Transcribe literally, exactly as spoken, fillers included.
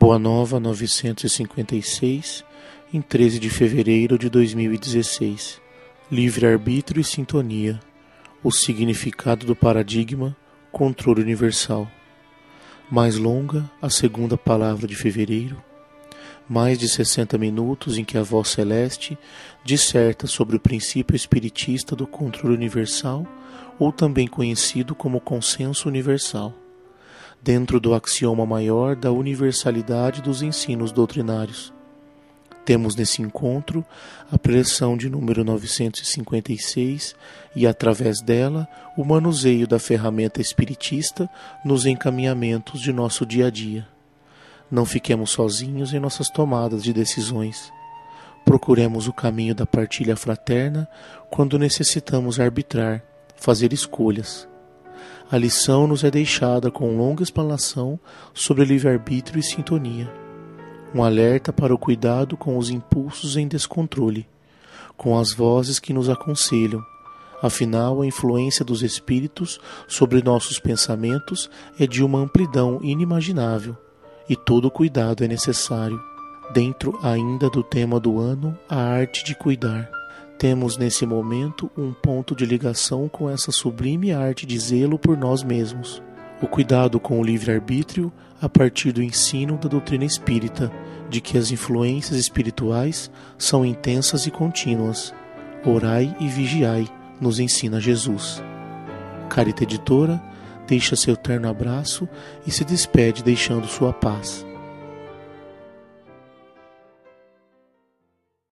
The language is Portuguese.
Boa Nova novecentos e cinquenta e seis, em treze de fevereiro de dois mil e dezesseis. Livre-arbítrio e sintonia. O significado do paradigma controle universal. Mais longa, a segunda palavra de fevereiro. Mais de sessenta minutos em que a voz celeste disserta sobre o princípio espiritista do controle universal, ou também conhecido como consenso universal, dentro do axioma maior da universalidade dos ensinos doutrinários. Temos nesse encontro a preleção de número novecentos e cinquenta e seis e, através dela, o manuseio da ferramenta espiritista nos encaminhamentos de nosso dia a dia. Não fiquemos sozinhos em nossas tomadas de decisões. Procuremos o caminho da partilha fraterna quando necessitamos arbitrar, fazer escolhas. A lição nos é deixada com longa explanação sobre livre-arbítrio e sintonia. Um alerta para o cuidado com os impulsos em descontrole, com as vozes que nos aconselham. Afinal, a influência dos espíritos sobre nossos pensamentos é de uma amplidão inimaginável, e todo cuidado é necessário. Dentro ainda do tema do ano, a arte de cuidar. Temos nesse momento um ponto de ligação com essa sublime arte de zelo por nós mesmos. O cuidado com o livre-arbítrio a partir do ensino da doutrina espírita, de que as influências espirituais são intensas e contínuas. Orai e vigiai, nos ensina Jesus. Carita Editora deixa seu terno abraço e se despede deixando sua paz.